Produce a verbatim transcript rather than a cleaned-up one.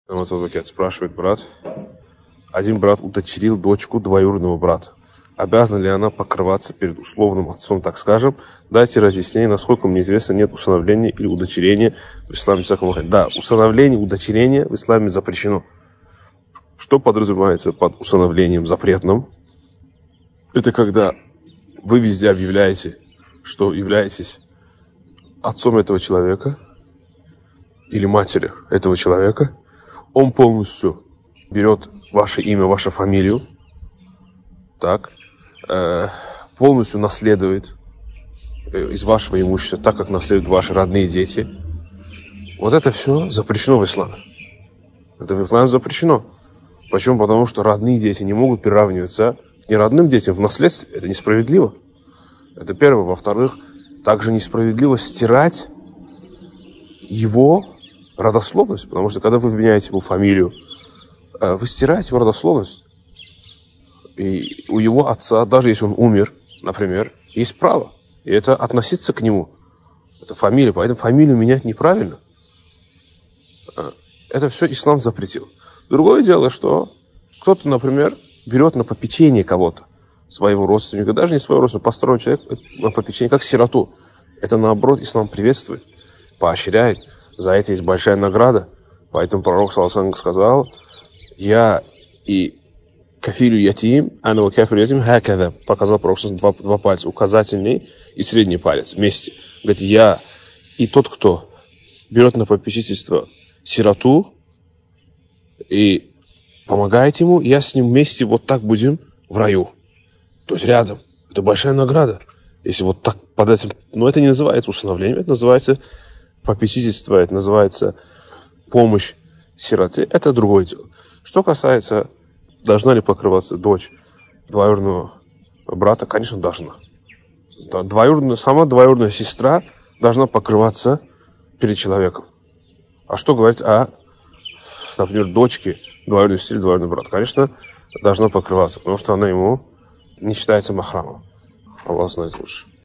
Вот адвокат спрашивает брат. Один брат удочерил дочку двоюродного брата. Обязана ли она покрываться перед условным отцом, так скажем? Дайте разъяснение, насколько мне известно, нет усыновления или удочерения в исламе. Да, усыновление, удочерение в исламе запрещено. Что подразумевается под усыновлением запретным? Это когда вы везде объявляете, что являетесь отцом этого человека или матерью этого человека. Он полностью берет ваше имя, вашу фамилию, так, э, полностью наследует э, из вашего имущества, так как наследуют ваши родные дети. Вот это все запрещено в исламе. Это в исламе запрещено. Почему? Потому что родные дети не могут приравниваться к неродным детям в наследстве. Это несправедливо. Это первое. Во-вторых, также несправедливо стирать его родословность, потому что когда вы вменяете его фамилию, вы стираете его родословность. И у его отца, даже если он умер, например, есть право. И это относиться к нему. Это фамилия, поэтому фамилию менять неправильно. Это все ислам запретил. Другое дело, что кто-то, например, берет на попечение кого-то, своего родственника, даже не своего родственника, постороннего человека, на попечение, как сироту. Это, наоборот, ислам приветствует, поощряет. За это есть большая награда. Поэтому пророк, саллаллаху алейхи ва саллям, сказал: я и кафилю ятим, ана ва кафилю ятим хакада. Показал пророк два, два пальца, указательный и средний палец вместе. Говорит, я и тот, кто берет на попечительство сироту и помогает ему, я с ним вместе вот так будем в раю. То есть рядом. Это большая награда. Если вот так под этим... Но это не называется усыновлением, это называется попечительство, это называется помощь сироте. Это другое дело. Что касается, должна ли покрываться дочь двоюродного брата, конечно, должна. Двоюродная, сама двоюродная сестра должна покрываться перед человеком. А что говорить о, например, дочке двоюродной сестры, двоюродного брата? Конечно, должна покрываться, потому что она ему не считается махрамом. Аллах знает лучше.